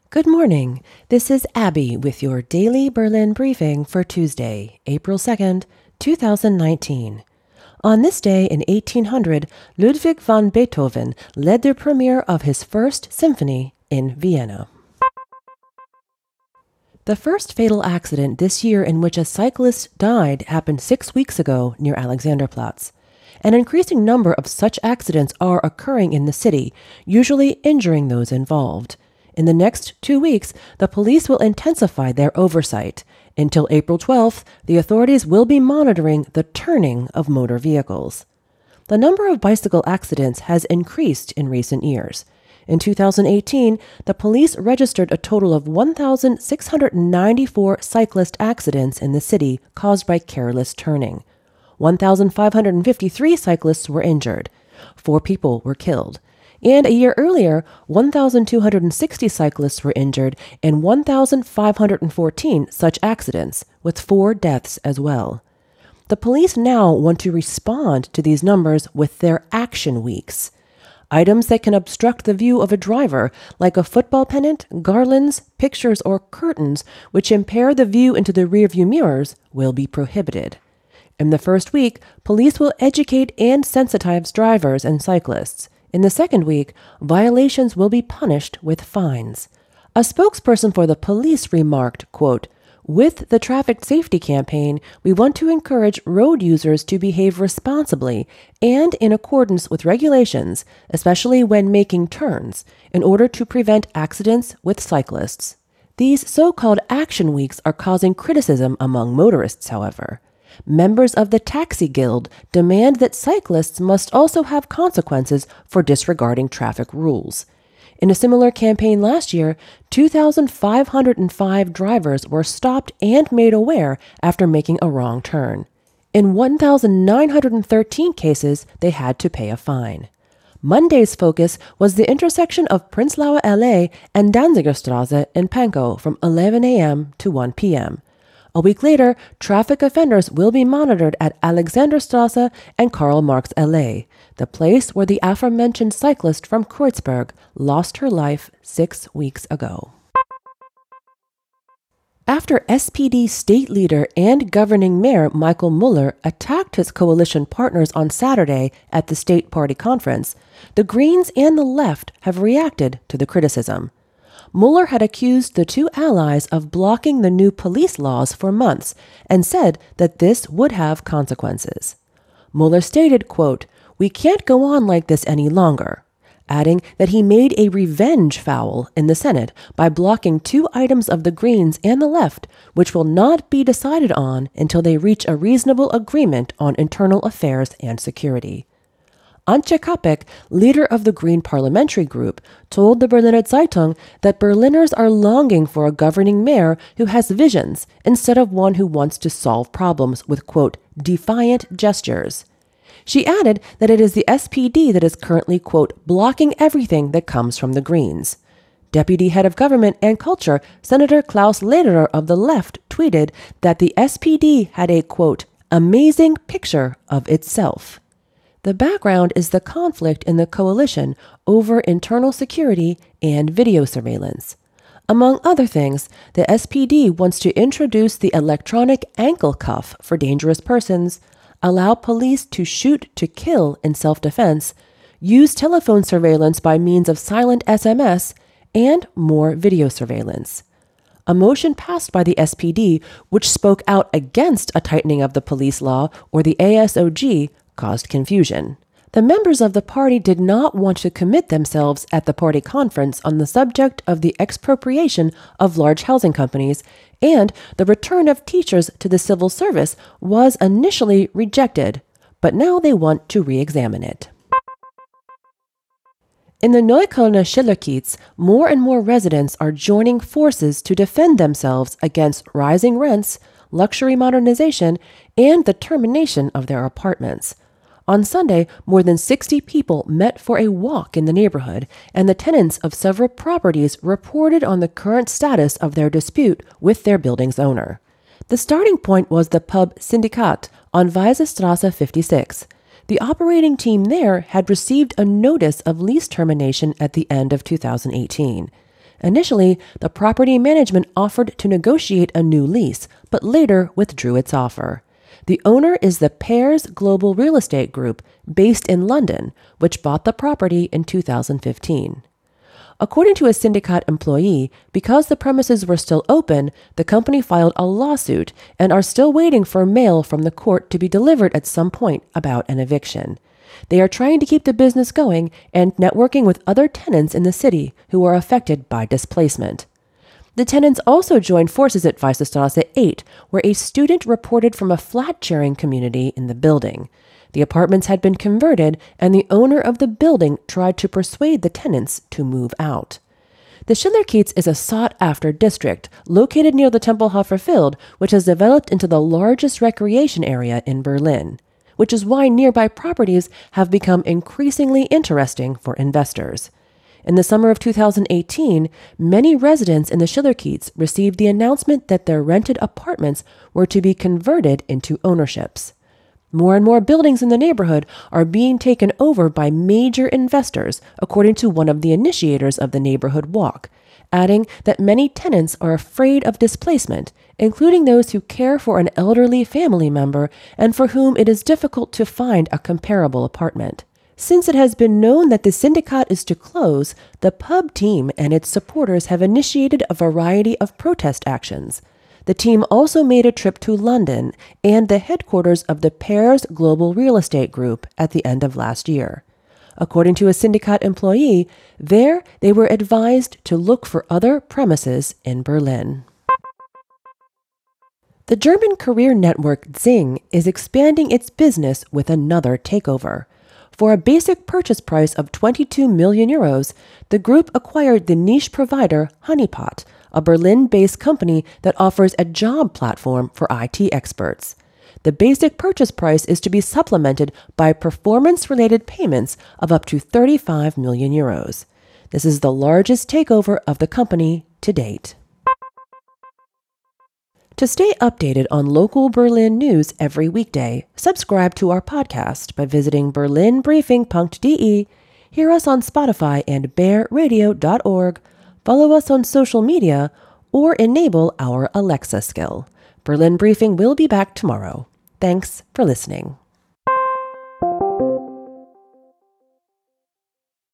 Good morning. This is Abby with your daily Berlin briefing for Tuesday, April 2nd, 2019. On this day in 1800, Ludwig van Beethoven led the premiere of his First Symphony in Vienna. The first fatal accident this year in which a cyclist died happened 6 weeks ago near Alexanderplatz. An increasing number of such accidents are occurring in the city, usually injuring those involved. In the next 2 weeks, the police will intensify their oversight. Until April 12th, the authorities will be monitoring the turning of motor vehicles. The number of bicycle accidents has increased in recent years. In 2018, the police registered a total of 1,694 cyclist accidents in the city caused by careless turning. 1,553 cyclists were injured. 4 people were killed. And a year earlier, 1,260 cyclists were injured in 1,514 such accidents, with 4 deaths as well. The police now want to respond to these numbers with their action weeks. Items that can obstruct the view of a driver, like a football pennant, garlands, pictures, or curtains, which impair the view into the rearview mirrors, will be prohibited. In the first week, police will educate and sensitize drivers and cyclists. In the second week, violations will be punished with fines. A spokesperson for the police remarked, quote, "With the traffic safety campaign, we want to encourage road users to behave responsibly and in accordance with regulations, especially when making turns, in order to prevent accidents with cyclists." These so-called action weeks are causing criticism among motorists, however. Members of the Taxi Guild demand that cyclists must also have consequences for disregarding traffic rules. In a similar campaign last year, 2,505 drivers were stopped and made aware after making a wrong turn. In 1,913 cases, they had to pay a fine. Monday's focus was the intersection of Prenzlauer Allee and Danzigerstraße in Pankow from 11 a.m. to 1 p.m. A week later, traffic offenders will be monitored at Alexanderstraße and Karl Marx Allee, the place where the aforementioned cyclist from Kreuzberg lost her life 6 weeks ago. After SPD state leader and governing mayor Michael Muller attacked his coalition partners on Saturday at the state party conference, the Greens and the left have reacted to the criticism. Muller had accused the two allies of blocking the new police laws for months and said that this would have consequences. Muller stated, quote, "We can't go on like this any longer," adding that he made a revenge foul in the Senate by blocking 2 items of the Greens and the left, which will not be decided on until they reach a reasonable agreement on internal affairs and security. Antje Kapek, leader of the Green Parliamentary Group, told the Berliner Zeitung that Berliners are longing for a governing mayor who has visions instead of one who wants to solve problems with, quote, "defiant gestures." She added that it is the SPD that is currently, quote, "blocking everything that comes from the Greens." Deputy Head of Government and Culture, Senator Klaus Lederer of the left, tweeted that the SPD had a, quote, "amazing picture of itself." The background is the conflict in the coalition over internal security and video surveillance. Among other things, the SPD wants to introduce the electronic ankle cuff for dangerous persons, allow police to shoot to kill in self-defense, use telephone surveillance by means of silent SMS, and more video surveillance. A motion passed by the SPD, which spoke out against a tightening of the police law or the ASOG, caused confusion. The members of the party did not want to commit themselves at the party conference on the subject of the expropriation of large housing companies, and the return of teachers to the civil service was initially rejected, but now they want to re-examine it. In the Neuköllner Schillerkiez, more and more residents are joining forces to defend themselves against rising rents, luxury modernization, and the termination of their apartments. On Sunday, more than 60 people met for a walk in the neighborhood, and the tenants of several properties reported on the current status of their dispute with their building's owner. The starting point was the pub Syndikat on Weisestraße 56. The operating team there had received a notice of lease termination at the end of 2018. Initially, the property management offered to negotiate a new lease, but later withdrew its offer. The owner is the Pears Global Real Estate Group, based in London, which bought the property in 2015. According to a Syndicate employee, because the premises were still open, the company filed a lawsuit and are still waiting for mail from the court to be delivered at some point about an eviction. They are trying to keep the business going and networking with other tenants in the city who are affected by displacement. The tenants also joined forces at Weissenstrasse 8, where a student reported from a flat-sharing community in the building. The apartments had been converted, and the owner of the building tried to persuade the tenants to move out. The Schillerkiez is a sought-after district located near the Tempelhofer Feld, which has developed into the largest recreation area in Berlin, which is why nearby properties have become increasingly interesting for investors. In the summer of 2018, many residents in the Schillerkiez received the announcement that their rented apartments were to be converted into ownerships. More and more buildings in the neighborhood are being taken over by major investors, according to one of the initiators of the neighborhood walk, adding that many tenants are afraid of displacement, including those who care for an elderly family member and for whom it is difficult to find a comparable apartment. Since it has been known that the Syndicate is to close, the pub team and its supporters have initiated a variety of protest actions. The team also made a trip to London and the headquarters of the Pears Global Real Estate Group at the end of last year. According to a Syndicate employee, there they were advised to look for other premises in Berlin. The German career network Xing is expanding its business with another takeover. For a basic purchase price of 22 million euros, the group acquired the niche provider Honeypot, a Berlin-based company that offers a job platform for IT experts. The basic purchase price is to be supplemented by performance-related payments of up to 35 million euros. This is the largest takeover of the company to date. To stay updated on local Berlin news every weekday, subscribe to our podcast by visiting berlinbriefing.de, hear us on Spotify and bearradio.org, follow us on social media, or enable our Alexa skill. Berlin Briefing will be back tomorrow. Thanks for listening.